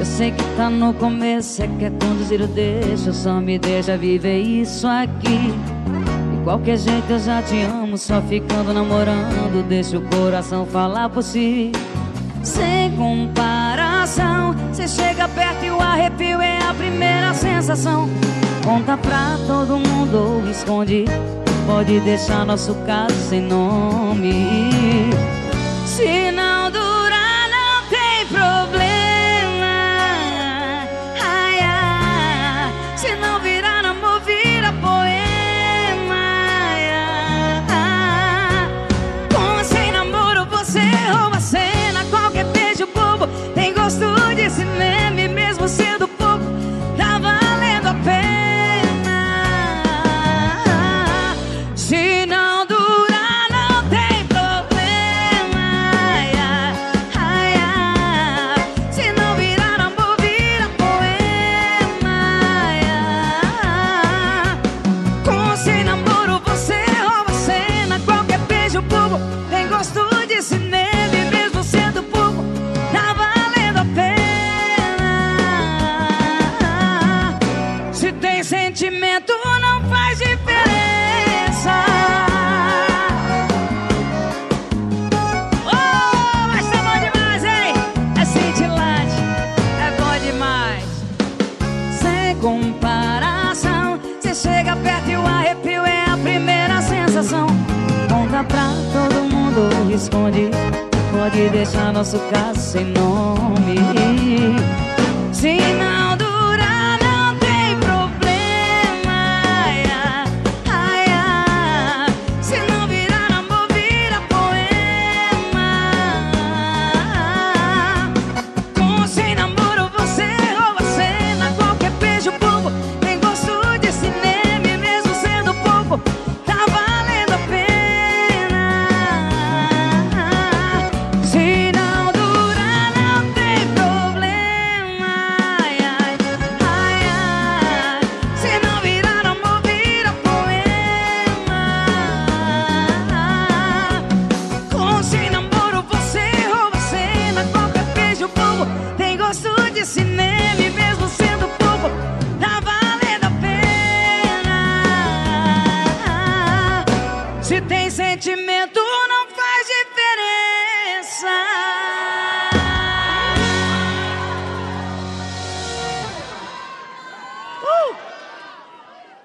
Eu sei que tá no começo, cê quer conduzir o deixa, só me deixa viver isso aqui. De qualquer jeito eu já te amo, só ficando namorando, deixa o coração falar por si. Sem comparação, cê chega perto e o arrepio é a primeira sensação. Conta pra todo mundo ou esconde, pode deixar nosso caso sem nome. Se não durar, não tem problema. Ai, ai. Se não virar amor, vira poema. Ai, ai. Com ou sem namoro, você rouba a cena. Qualquer beijo bobo tem gosto de cinema. E mesmo sendo pouco, tá valendo a pena. Se não durar, não tem problema. Ai, ai, ai. Se não virar amor, vira poema. Ai, ai. Com ou sem namoro, você rouba a cena. Qualquer beijo bobo tem gosto de cinema. E mesmo sendo pouco, tá valendo a pena. Se tem sentimento, não faz diferença. Oh, mas tá bom demais, hein? É cintilante, é bom demais. Sem comparação, cê chega perto e o arrepio é a primeira sensação. Conta pra todo mundo, esconde, pode deixar nosso caso sem nome. Se não durar, não tem problema. Ai, ai, ai. Se não virar amor, vira poema. Com ou sem namoro, você rouba a cena. Qualquer beijo bobo tem gosto de cinema. E mesmo sendo pouco, tá valendo a pena. Se não durar, não tem problema. Ai, ai, ai, ai. Se não virar amor, vira poema. Com ou sem namoro, você rouba a cena. Qualquer beijo bobo tem gosto de cinema. E